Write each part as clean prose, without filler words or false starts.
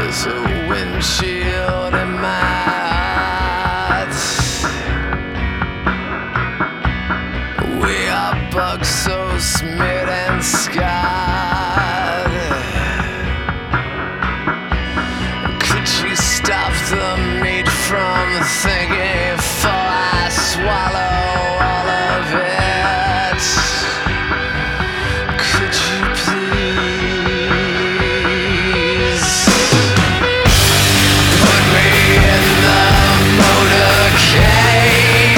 There's a windshield in my heart. We are bugs so smeared and scarred. Could you stop the meat from thinking before I swallow all of it? Could you please put me in the motorcade?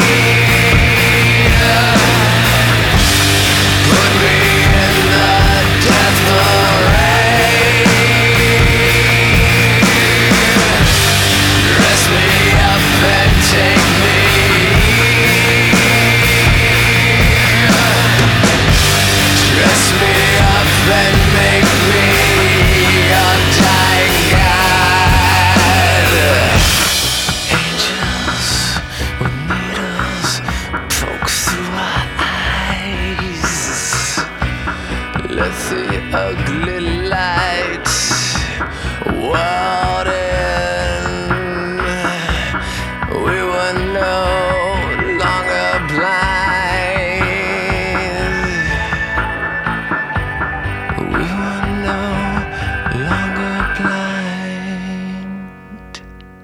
Put me in the death parade. Dress me up and take me. Dress me up and make me a dying god. Angels with needles poke through our eyes. Let the ugly light ward in. We were no longer blind. We were no longer blind.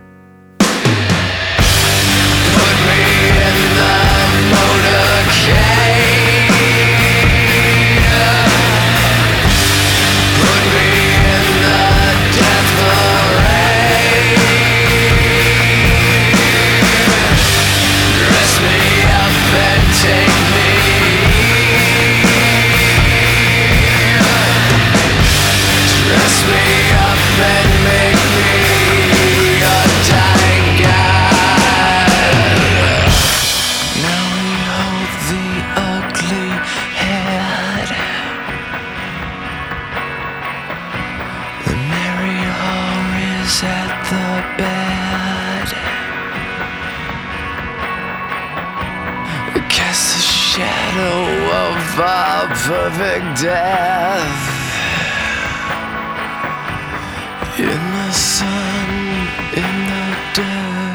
Put me in the motorcade. Put me in the death parade. Dress me up and take me. Dress me up and make me a dying god. Now we hold the ugly head. The merry whore is at the bed. Cast the shadow of our perfect death. In the sun, in the dirt.